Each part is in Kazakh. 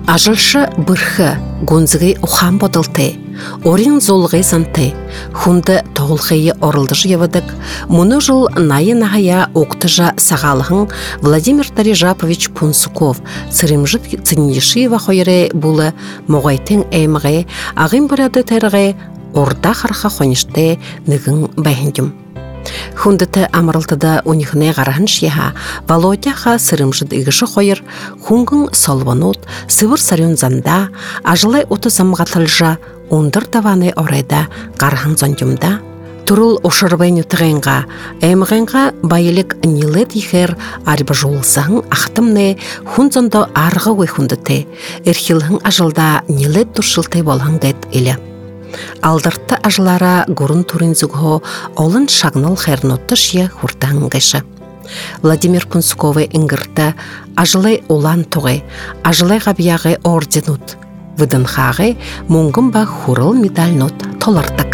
Ажылшы бұрхы, гонзығы ұхан бодылты, орин золғы санты, хунды тоғылғайы орылдыжы евадық, мұны жыл найы-нағая оқтыжа сағалығын Владимир Дарижапович Пунсуков, сырымжыт цинешиева қойыры бұлы моғайтын әйміғі, ағын бұрады тәріғі, орда қарқа қонышты нығын бәйіндім. Хундыты амырылтыда унихне гарахын шеха, Володяха сырымжыд игіші қойыр, хунгын солванут, сывыр сарюн занда, ажылай оты замғатылжа, ондыр даваны орайда гарахын зондюмда. Турул ошырбайны тұғайынға, әміғайынға байылік нилет ехер арба жолсағын ақтымны хун зонда арғы ой хундыты, әрхилхын ажылда нилет дұршылтай болған гайд елі. Алдыртты ажылара гурун туринзуго олын шагнал хайрнотты шия хуртан гайшы. Владимир Пунсуковы ингірті ажылай олан тоғай, ажылай ғабияғы орденут, выдынхағы мұңгым ба хурыл медальнот толардық.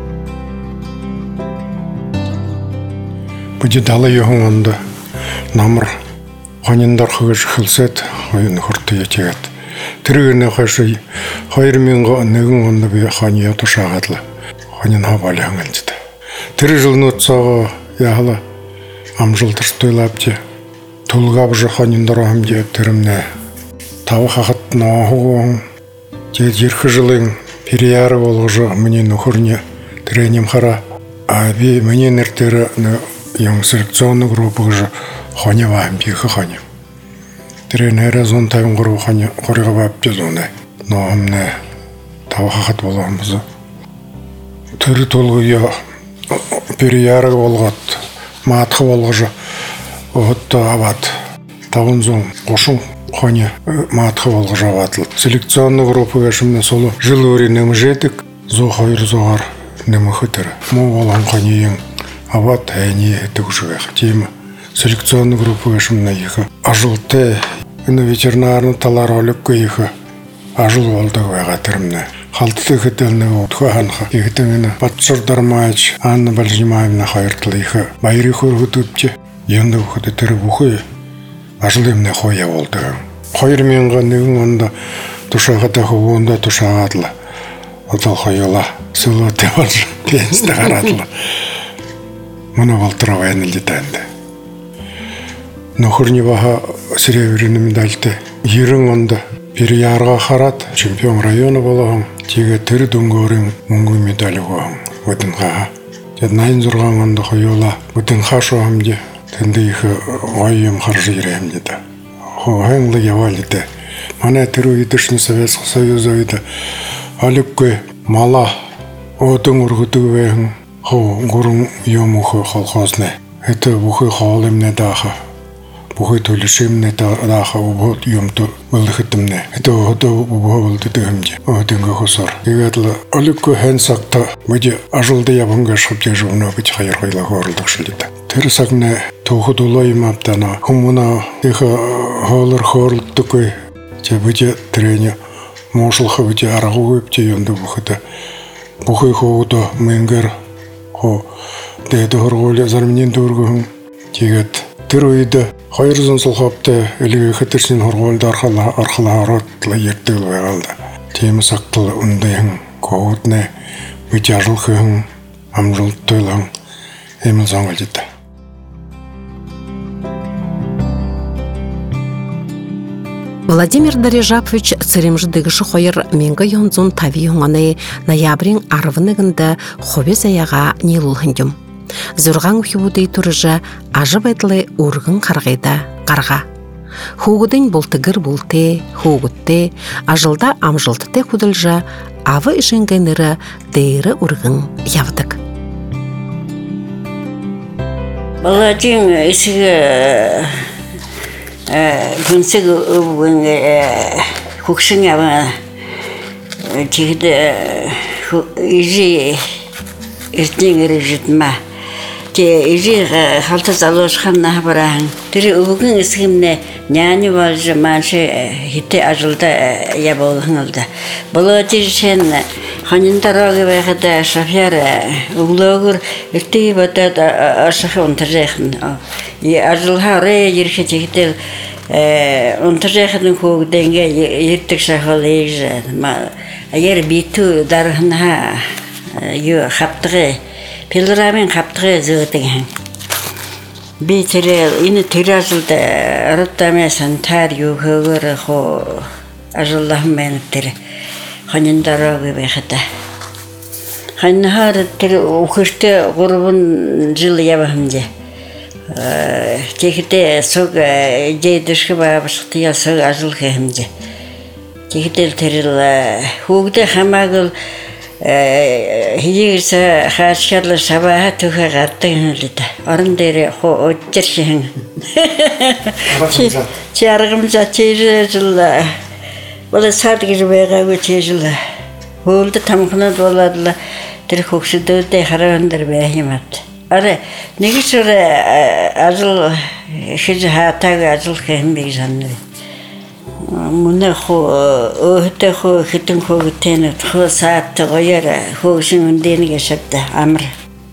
Бұды далы еғін онды намыр қанендар қығыш қылсет, ойын хұрты етегет. Тірігіне қашы қайырменға нәгін онды бе қания тұшағадылы, қанен хабалы аңылдыды. Тірі жылын өтсаға яғылы амжылдырс тойлап де, тұлғап жы қанендар ағым де түрімне. Тауы қақыттың ағу оғын, де жеркі жылың перияры олғыжы менен ұқырне тіренем қара. Әбе менен әртері ең селекционны группы жы қане вағым бейкі қанем. Тірен әрі зон тайын құру қорыға бәп дез оны. Ноғымны тауы қақыт болғанбызы. Түрі толғы перияры болғат, матқы болғыжы оғытты абат. Тауын зон қошын қане матқы болғыжы абатылы. Селекционны группы әшімні солы жыл өрі нөмі жетік, зо қайыр зоғар нөмі хүтірі. Мұ болған қане ең абат әйне түгішігі темі. Селекционный группы әшімні егі. Ажылты, үні ветеринарны талар олып егі. Ажыл олдығы әға түрімні. Қалтты күтіліні өткі анға. Егітіңіні батшырдармайч, анны бәлжімайымына қайыртылы егі. Байыры көргі түпте, енді өкіді түрі бұқы. Ажыл еміне қоя олдығы. Қайырменға нүгін онда тұшаға тәқі онда тұшаға адылы. Отал қойыла, сұлы өте пенсті қарадылы. Мұны балтыра вайынылды тәнді. Нөхіріне баға сіревіріні медальты. Ерің онда периярға қарат, чемпион районы болағын, теге түрі дүнгөрің мұңғы медалі қоғын, өтінғаға. Найын зұрған онда қойыла, өтінға шоғым де, тінді егі ойым қаржы ерем деді. Қоғайынлы евалиді. Мана түрі етішіні Советский Союз ойды. Аліпкөй мала өтің ұрғыты өйін, ғұрын емұқы қолқозны. Әті бұқы қауылымны дағы. Бұқы төлішімні дағы ұбғыт емті бұлдықытымны. Әті ұғыты ұбғы бұлды дүгімде. Өтінгі құсыр. Егетлі оліпкі хэн сақта бұде ажылды ябынға шығып де жуына бұд қайыр қайла қорылдық шылдеді. Тірі сақны тұғы дұлы емаптана. Құмына егі ғалыр қорылды көй. Те бұде тірені мұшылғы бұде арағы өпте енді бұқыды. Бұқы қоғыды мәңгер қо дәді ғырғолы зарменен дөргіғын тегет. Тір ойды қайыр зын сұлғапты әлігі қытырсен ғырғолды арқылы аратлы ертігіл байғалды. Темі сақтылы ұндайың қоғытны бүте ажылқығын амжылды тойлағын әміл заңғыл деді. Владимир Дарижапович церемжидігіші қойыр менгі йонзун тави йоңаны ноябрин арвынығында қобез аяға нелулхындым. Зүрған үхібудей тұрыжы ажы бәділі ұрғын қарғайда қарға. Хуғыдың болтығыр болты, хуғытты, ажылда амжылтыты құдылжы авы ішінгенері дейірі ұрғын явдық. Баладың есігі күнсігі өбігін көкшің яма тегді ежі ертен әрі жетіма. Ежі қалты залошқанна барағын. Түрі өбігін есігімне няны балжы маншы хитті ажылда яболғын олды. Баладың сен қанындарағы байғыда шафяр ұглығыр ертегі батады ашықы онтар жайқын. Ажылға орaya ерке тегітел Онтажахын хогденге ертик шахал ежа. Агер биту дархна ю хаптыгы пилрамен хаптыгы зөтеген. Битерел ины тиражылда ротаме сантар югөр хо ажаллахым менттер. Ханиндарагы бехата. Ханнахар тер ухышты гурбун жыл ябахымде. Техите сог жейдишки бабышыкты я сог ажыл хэмде. Техител терил хугде хамагыл хигирса хашкарлы сабаха туха гаттыгын лита. Орын дере хо отчершен. Чаргымжа чейжі жылла. Ола садгir бега өтежілі. Олды тамқына доладылы. Тэр хоксы дөдей харағандар бәйімат. Ары, неге сұры ажыл, хижі хатағы ажыл кәйінбек жанны. Мұны өйті хитін хогітені, саатты қойары, хогсын үнденіге шапты, амыр.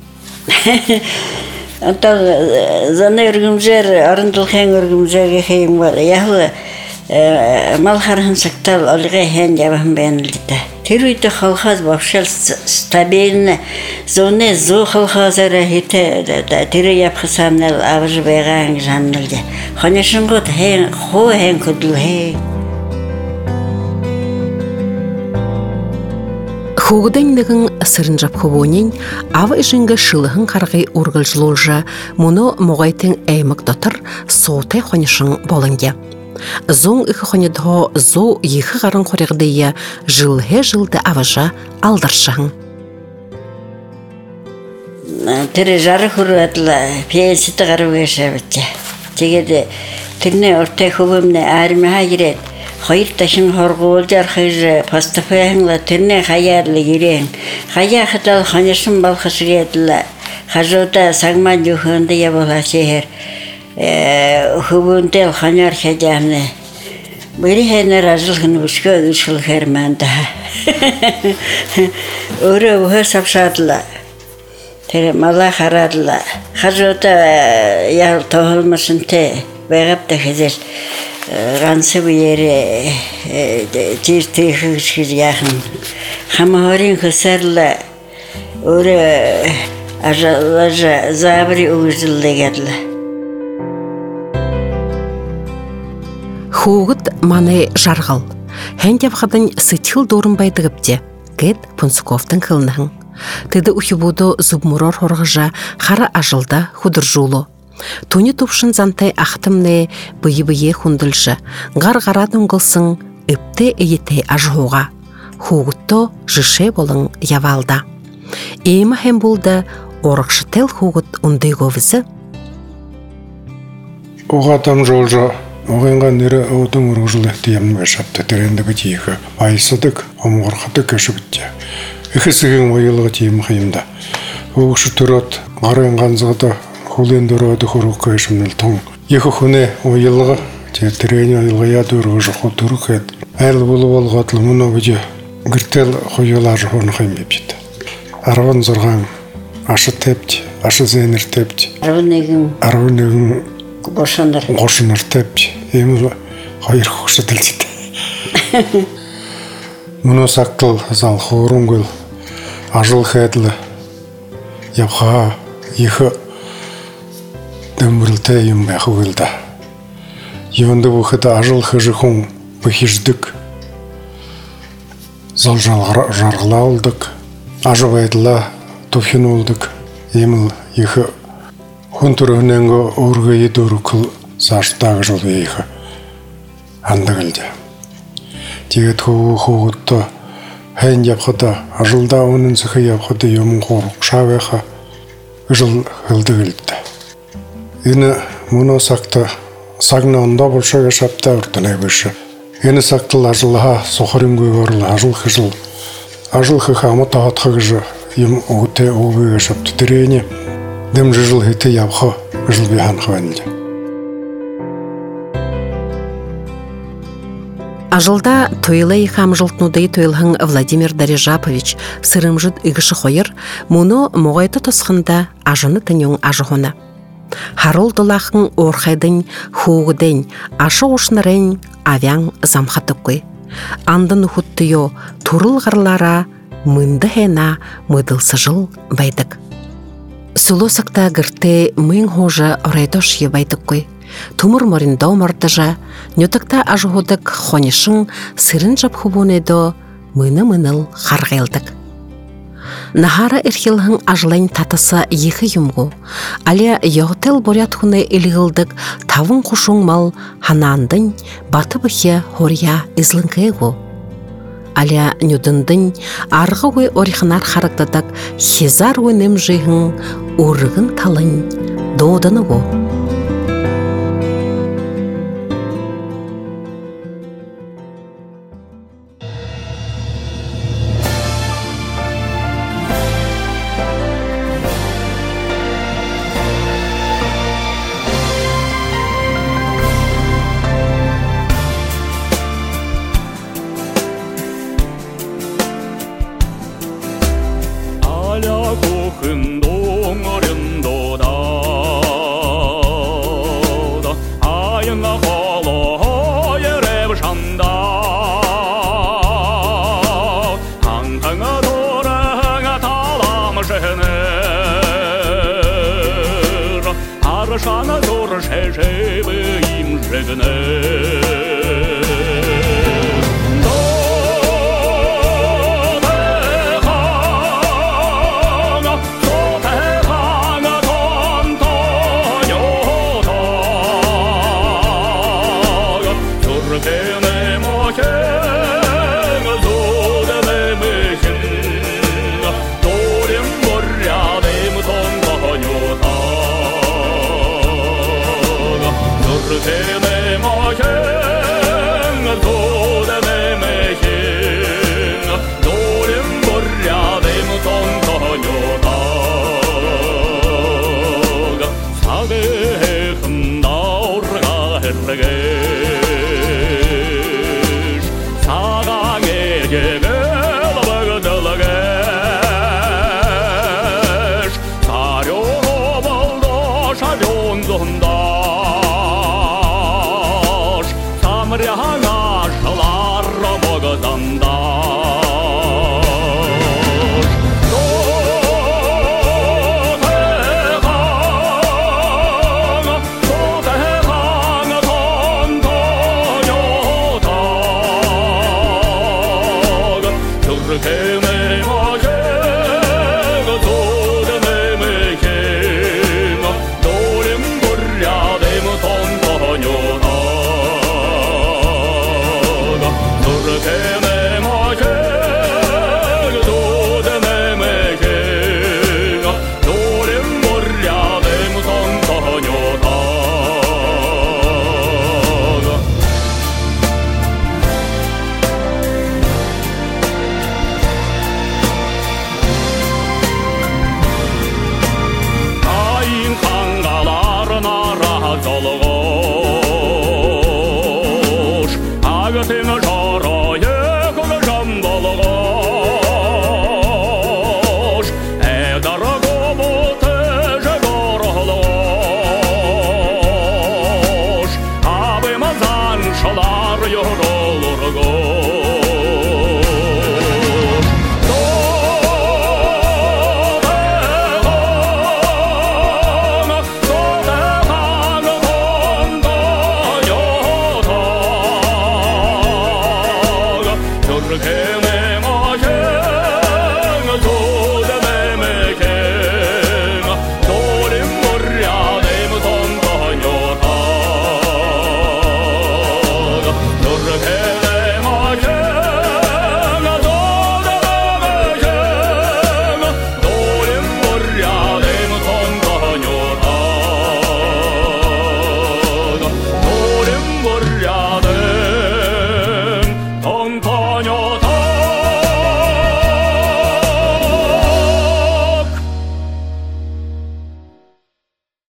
Антал заны үргімжер, арындылхен үргімжерге хейім бар. Яхылы, малхархан сақтал олға хен жабахын бәйінілді. Терүйті қалхаз бапшал стабильны, зоны зо қалхазары хеті тері япқысаныл авыр бәйған жаннылды. Қанешін ғыд хо хен күділ хей. Хугдайнығын сырын жапқы бонен, авы жынғы шылығын қарғай ұрғыл жылолжа, мұны мұғайтын әймік дотыр соғытай қанешін болынге. Зоң үкі қонедіғо зо екі ғарын қорегдейі жылды аважа алдаршағын. Тірі жары құру атыла пейсеті қару өші бітті. Тегеді түріне ортай көбіміне әрімі хагірет. Қойыр ташын қорғы олжар қыжы пастапаяңла түріне қаярлы ерен. Қая қытал қанешін балқышы етілі. Қажота саңман жүхінді ебола шехер. Хубунтел ханар хәҗәне. Бери хәнәр ажылгын бушка үшкөл хәрмәндә. Өрә үһә сапшатла. Тере мала харадла. Хәҗәтә яр тохылмышын те. Бәгәп тә хәзер. Гансы бу ере тирте хәҗәр яхын. Хамарин хәсәрла. Өрә ажалажа забри үзелдегәдле. Хуғыт маны жарғыл. Хән жапқадың сытхыл дорын байдығыпте, кәд Пунцуковтың қылынығын. Теді ұхибуды зубмурор хорғыжа қара ажылда худыр жолу. Туни тупшын зантай ақтымны бұйы-бұйы хундылшы, ғар-ғарадың қылсын үпті eyete ажуға. Хуғытты жыше болың явалда. Эйма хәм болды орықшы тел хуғыт ұндай говізі. Оғатам жолжа оғанға нері оудың ұрғылы деймін бәшапты тәрендігі дейігі. Айсыдық, омғырқыды көші бітті. Үхісіген ойылығы дейім қиымда. Оғышы тұрат, ғарайынғанзығыда хуленді ұрады құру көшімніл тоң. Екі хүне ойылығы, тәрені ойылғы яды ұрғы жұқы тұру кәд. Әлі болы болғатлы мұны өде гүртел қойылар жұқын қайым бепеді. Арван зұрған, ашы тепті, ашы зәнір тепті. Арван Қошыныр тәпті, емі қайыр қоқшы тілдеді. Мұны сақтыл зал қорын көл, ажыл қәділі, япқа ехі дөмірілті ем бәқы көлді. Евінді бұқыды ажыл қыжы қоң бұхеждік, зал жарғыла олдық, ажы байдыла тофин олдық, еміл ехі Хүн түрігіненгі өргі едөрі күл саштағы жыл бейхі андығылды. Тегет хуғытты хәйін япқыда, ажылда оның зіхі япқыды емін қорық шавеха жыл ғылдығылды. Ені мұны сақты сағына онда болша яшапта ұртынай бөші. Ені сақтыл ажылға соқырым көйгөрлі ажылқы жыл. Ажылқы қамы тағатқы жы ем оғыте оғы яшапты дірейіне. Дым жыл хеті япқы жыл бейхан қыванды. Ажылда тойлай хам жылтнудай тойлхын Владимир Дарижапович сырымжыд үгіші қойыр, мұны мұғайты тұсқында ажыны тінең ажығына. Харул долахын орхайдың хуғыдың ашы ұшнырын авян замхатыққы. Андын ұхыттыйо турыл ғырлара мынды хена мыдылсы жыл байдық. Сулосакта гырты мын хожа орайдош ебайдыққы. Тумыр моринда омардыжа, нютыкта ажуғыдық хонишын сырын жапхубунедо мыны-мыныл харғайлдық. Нахара эрхилхын ажлайн татысы ехі юмгу, аля йоғтел борятхуны илгылдық тавын құшың мал ханандың баты бұхе хория излынкайгу. Аля нюдындың арғы ой орихынар харықтадық хезар өнім жиғын урығын талын доудыныгу. Шана зор шешевы им жегне. Tene